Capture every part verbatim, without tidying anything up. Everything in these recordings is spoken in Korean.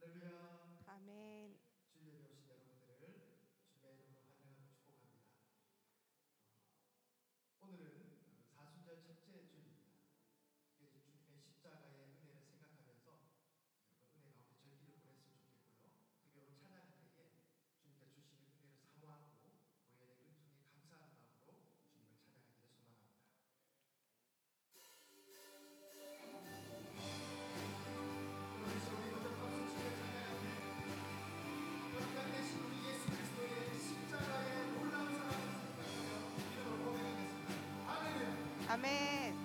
아멘. 주일에 오신 여러분들을 주님의 이름으로 환영하고 축복합니다. 오늘은 사순절 첫째 주일입니다. 특별히 주님의 십자가의 은혜를 생각하면서 그 은혜 가운데 절기를 보냈으면 좋겠고요. 특히 오늘 찬양할 때에 주님께서 주시는 은혜를 사모하고 보혈의 은총에 감사하는 마음으로 주님을 찬양하기를 소망합니다. 아멘.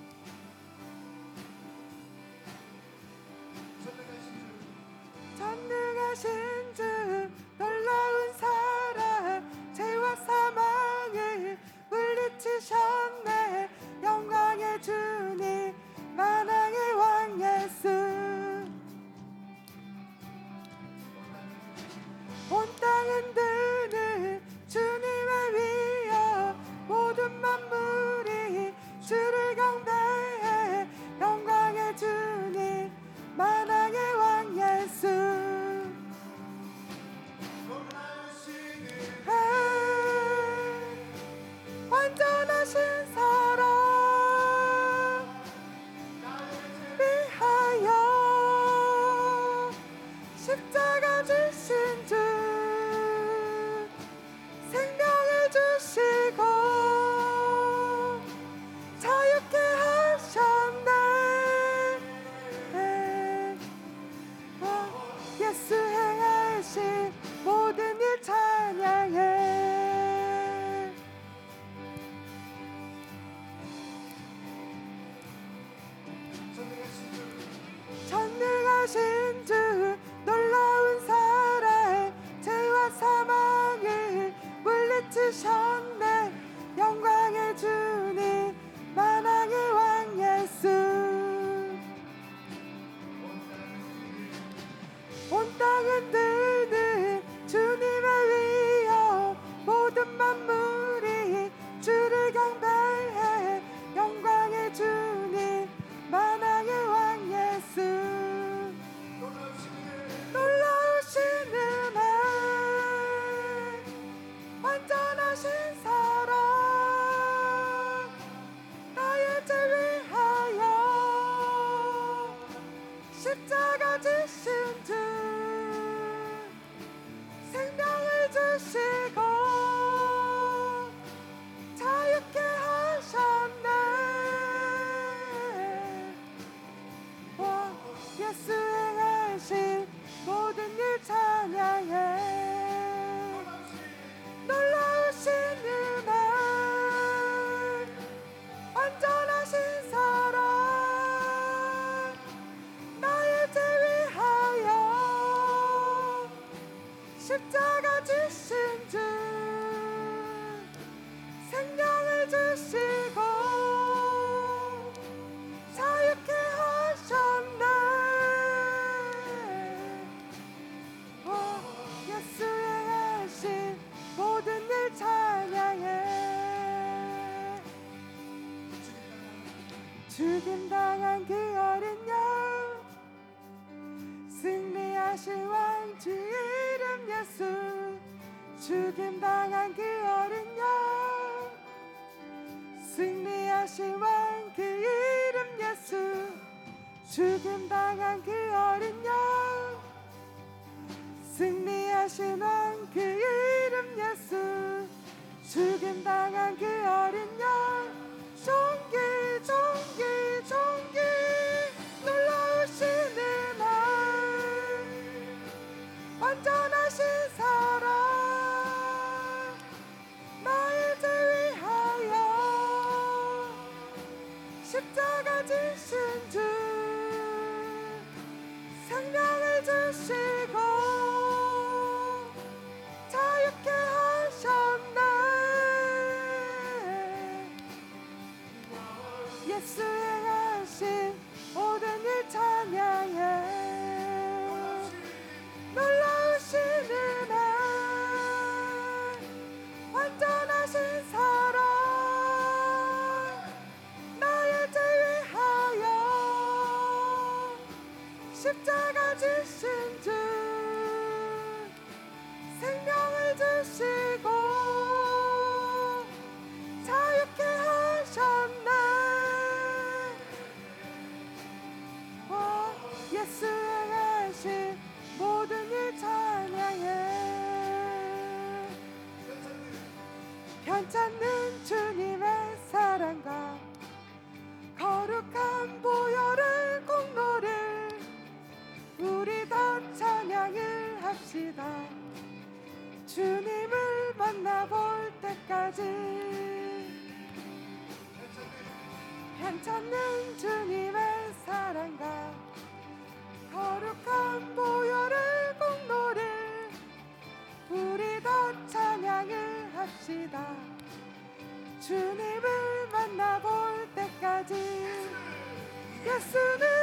전능하신 주 놀라운 사랑 죄와 사망을 물리치셨네. 영광의 주님 만왕의 왕 예수. 온 땅 흔드는 주님의 위여 모든 만물이 주를 경배해. 영광의 주님 만왕의 왕 예수. 완전하신 사랑 위하여 십자가 지신 주 생명을 주시고 자유케 하셨네. 예수 행하신 모든 일 찬양해. 전능하신 주 놀라운 사랑 죄와 사망을 물리치셨네. 영광의 주님 만왕의 왕 예수. 온 땅 흔드는 주님의 위여 모든 만물이 주를 경배해. 영광의 주님 만왕의 왕 예수. 놀라우신 은혜 완전하신 사랑 나의 죄 위하여 십자가 지신 주 생명을 주시고 자유케 하셨네. 와, 예수 행하신 모든 일 찬양해. 놀라우신 은혜 완전하신 사랑 나의 죄 위하여 십자가 지신 주 생명을 주시고 자유케 하셨네. 예수 행하신 모든 일 찬양해. 죽임당한 그 어린 양 승리하신 왕 주 이름 예수. 죽임당한 그 어린 양 승리하신 왕 그 이름 예수. 죽임당한 그 어린 양 승리하신 왕 그 이름 예수. 죽임당한 그 어린 양 존귀 존귀 존귀. 놀라우신 은혜 완전하신 사랑 나의 죄 위하여 십자가 지신 주 생명을 주시고 자유케 하셨네. 예수 행하신 모든 일 찬양해. 놀라우신 은혜 완전하신 사랑 나의 죄 위하여 십자가 지신 주 괜찮는 주님의 사랑과 거룩한 보혈의 공로를 우리 다 찬양을 합시다. 주님을 만나볼 때까지 괜찮는 주님의 사랑과 거룩한 보혈의 공로를 우리 다 찬양을 합시다. 주님을 만나볼 때까지 예수는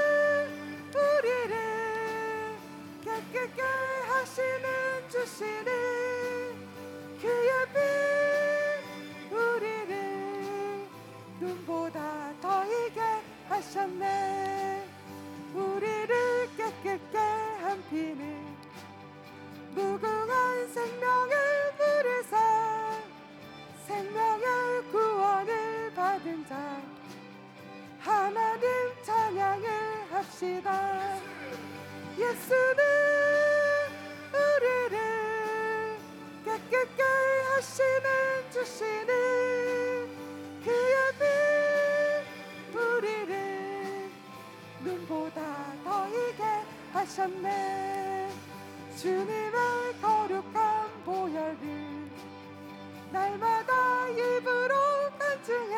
우리를 깨끗게 하시는 주시니 그의 피 우리를 눈보다 더이게 하셨네. 우리를 깨끗게 한 피는 무궁한 생명을 부르사 생명의 구원을 받은 자 하나님 찬양을 합시다. 예수는 우리를 깨끗게 하시는 주시니 그의 피 우리를 눈보다 더이게 하셨네. 주님의 거룩한 보혈을 날마다 입으로 간증해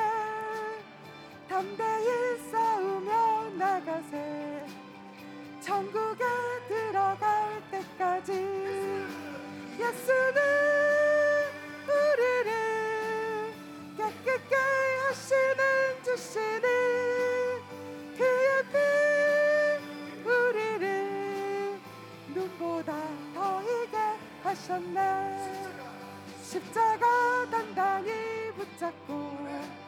담대히 싸우며 나가세. 천국에 들어갈 때까지 예수는 우리를 깨끗게 하시는 주시니 그의 피 우리를 눈보다 더이게 하셨네. 십자가 단단히 붙잡고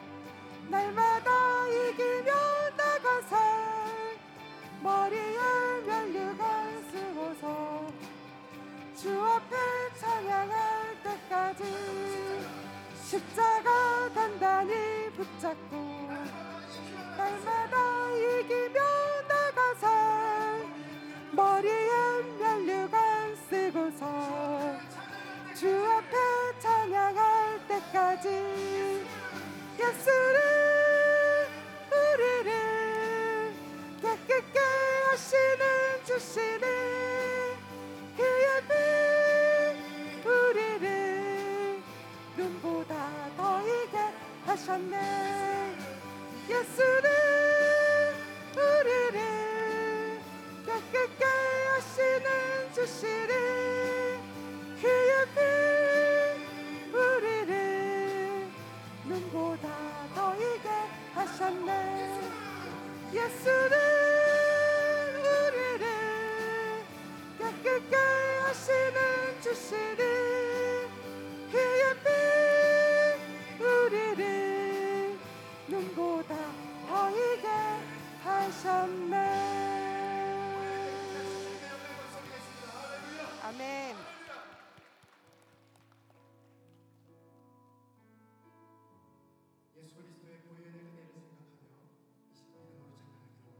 날마다 이기며 나가사 머리에 면류관 쓰고서 주 앞에 찬양할 때까지 십자가 단단히 붙잡고 날마다 이기며 나가사 머리에 면류관 쓰고서 주 앞에 찬양할 때까지 예수는 우리를 깨끗게 하시는 주시니 그의 피 우리를 눈보다 더이게 하셨네. 예수는 우리를 깨끗게 하시는 주시니 그의 피 우리를 눈보다 더이게 하셨네. 예수는 우리를 깨끗게 하시는 주시니 그의 피 우리를 눈보다 더이게 하셨네. 아멘. 예수 그리스도의 보혈의 은혜를 생각하며 이 시간 이름으로 찬양하기를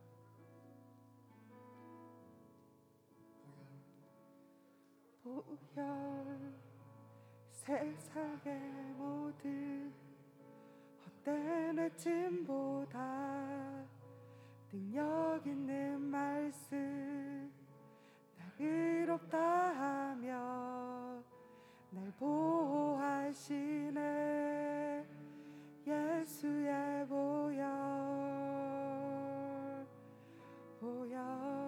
원합니다. 보혈 세상의 모든 헛된 외침보다 능력 있는 말씀 날 의롭다 하며 날 보호하시네. 예수의 보혈 보혈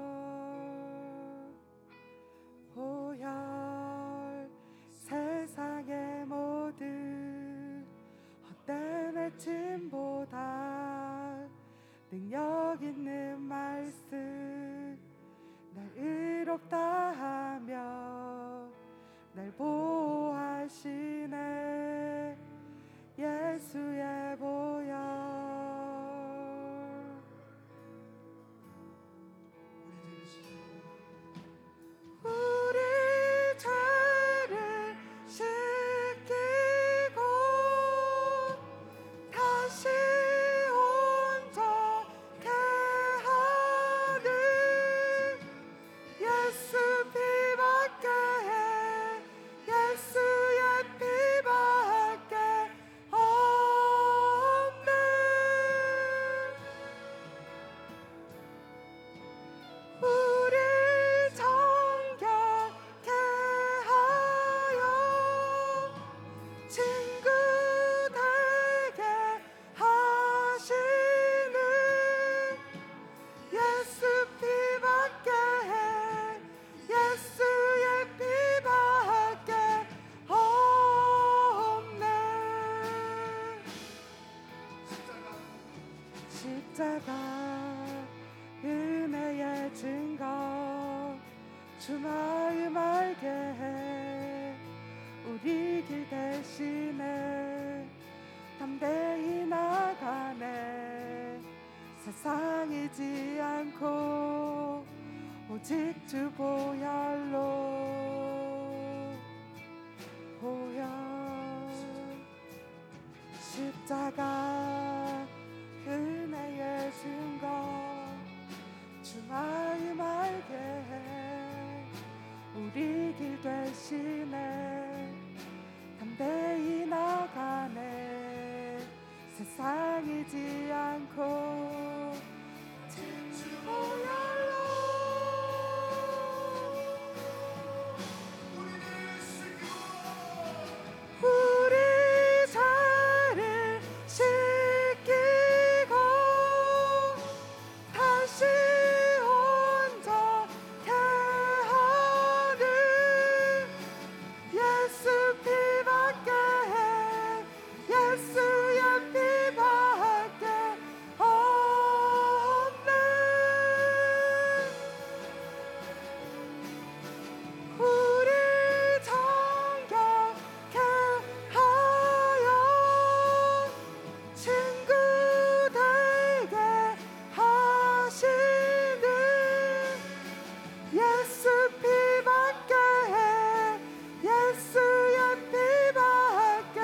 보혈 세상의 모든 헛된 외침보다 능력 있는 말씀 날 의롭다 하며 날 보호하시네. 예수의 보혈 우리 죄를 씻기고 우리 죄를 씻기고 다시 온전케 하는 예수 피밖에 예수의 피밖에 십자가 은혜의 증거 주 마음 알게 해 우리 길 대신에 담대히 나가네 세상이지 않고 오직 주 보혈로 보혈 십자가 은혜의 증거 주 마음 알게 해 우리 길 대신에 담대히 나가네 세상이지 않고 주 보혈로 우리 죄를 씻기고 다시 온전케 하는 예수 피밖에 예수의 피밖에 없네 우리 정결케 하여 친구 되게 하시는 예수 피밖에 예수의 피밖에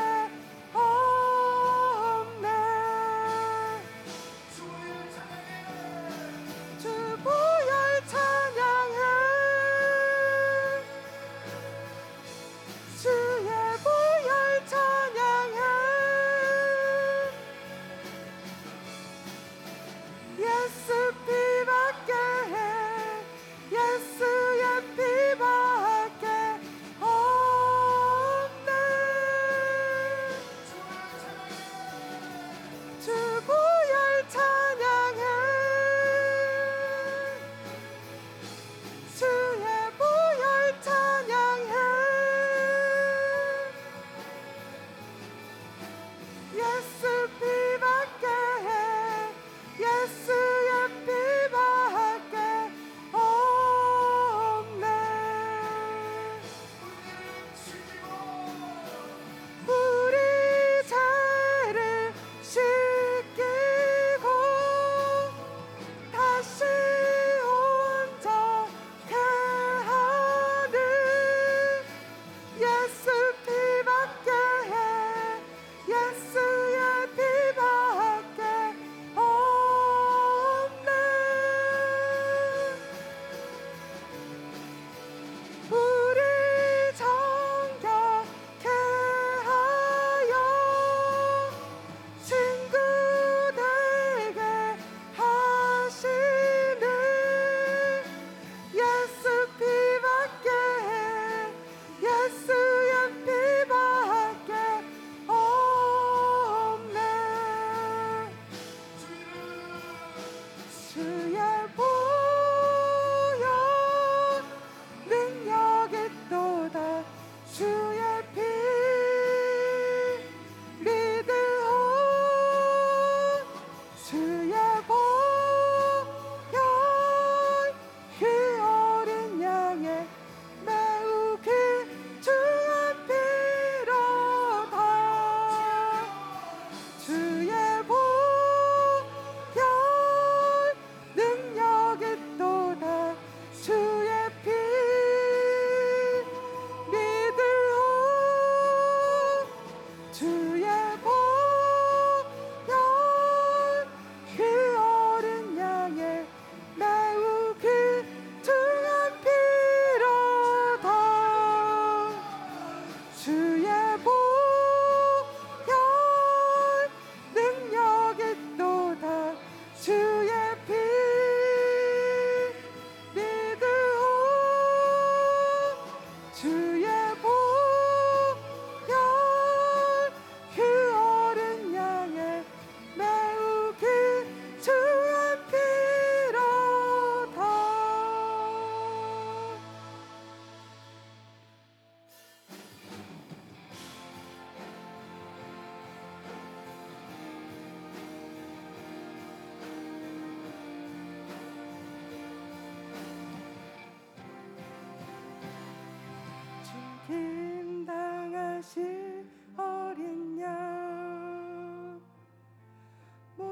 없네 주 보혈 찬양해 주의 보혈 찬양해 예수 피밖에 예수의 피밖에 없네 주 보혈 찬양해 주의 보혈 찬양해 예수 피밖에 예수의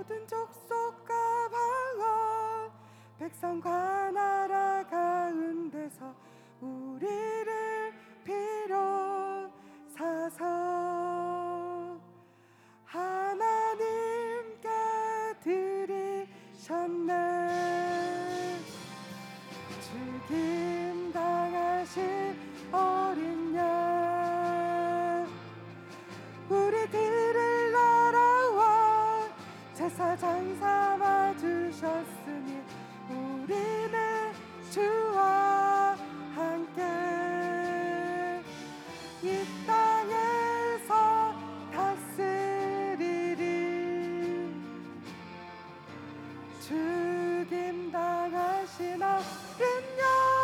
모든 족속과 방언 백성과 나라 가운데서 우리를 비롯사서 하나님께 드리셨네. 죽임 당하신 어린 양 우리들을 날아와 제사장 삼아 주셨으니 우리는 주와 함께 이 땅에서 다스리리. 죽임 당하신 어린 양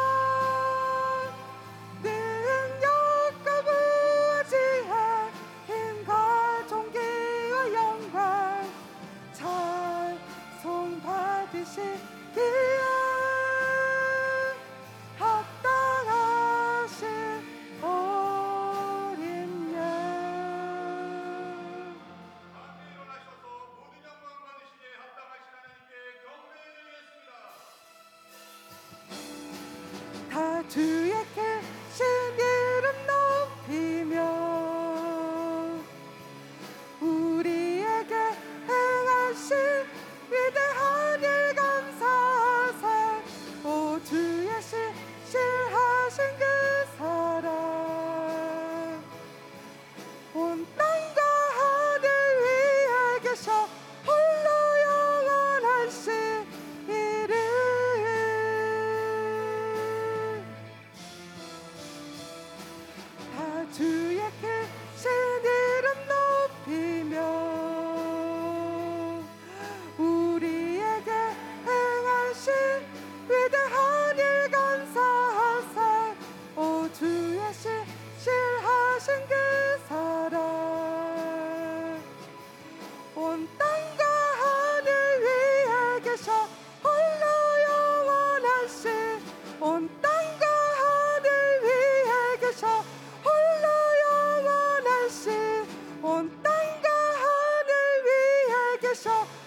능력과 부지에 힘과 존귀와 영광 찬송 받으시기에 합당하신 어린 양. 함께 일어나셔서 모든 영광 받으시기에 합당하신 하나님께 경배드리겠습니다. 다 주의 크신 이름 높이며 우리에게 행하신 위대한 일 감사하세. 오 주의 신실하신 그 사랑 온 땅과 하늘 위에 계셔 홀로 영원하신 이름. 다 주의 크신 이름 높이며 우리에게 행하신 위대한 일 감사하세. 오 주의 신실하신 그 사랑 온 땅과 하늘 위에 계셔 홀로 영원하신 온 땅과 하늘 위에 계셔 홀로 영원하신 온 땅과 하늘 위에 계셔